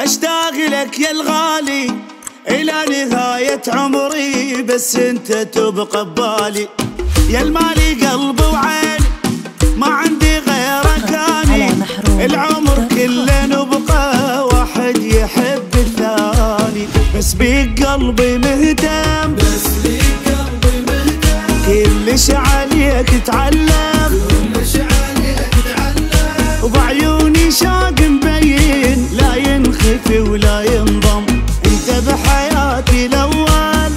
اشتاق لك يا الغالي الى نهاية عمري، بس انت تبقى ببالي يا المالي قلبي وعيني، ما عندي غيرك اني، العمر كله نبقى واحد يحب الثاني، بس بيك قلبي مهتم، كلش عليك تعلم، وبعيوني شاق مبين لا ينخفي ولا ينضم، انت بحياتي الاول،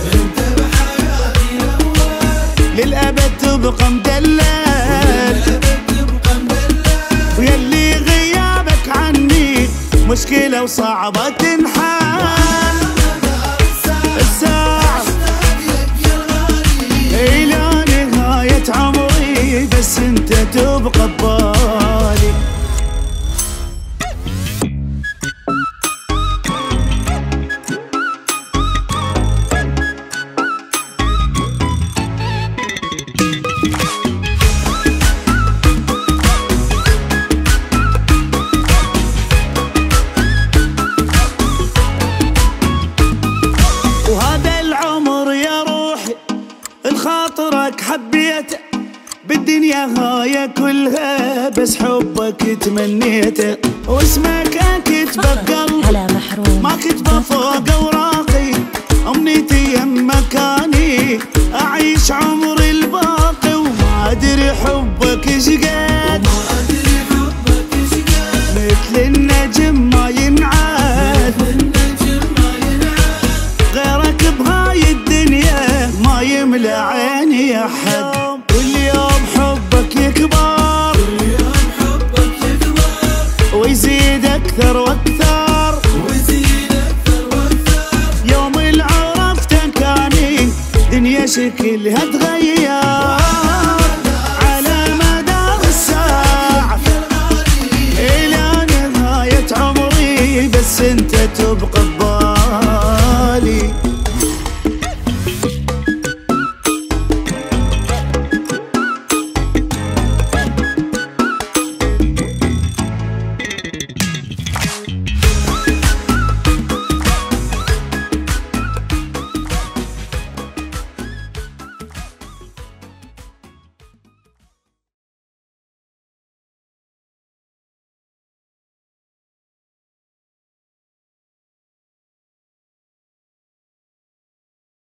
للابد تبقى مدلل، ويلي غيابك عني مشكلة وصعبة تنحل، الساعة إلى نهاية عمري، بس انت تبقى ببالي. خاطرك حبيته بالدنيا هاي كلها، بس حبك تمنيته، واسمك كتبه بقلبي ما كتبه فوق اوراقي، امنيتي يم مكاني اعيش عمري الباقي، وما ادري حبك ايش قد، مثل النجم ما ينعاد، غيرك بهاي الدنيا ما يملى عيني احد، واليوم حبك يكبر ويزيد اكثر واكثر، يوم اللي عرفتك اني دنيا شكلها تغير على مدار الساعة الى نهاية عمري، بس انت تبقى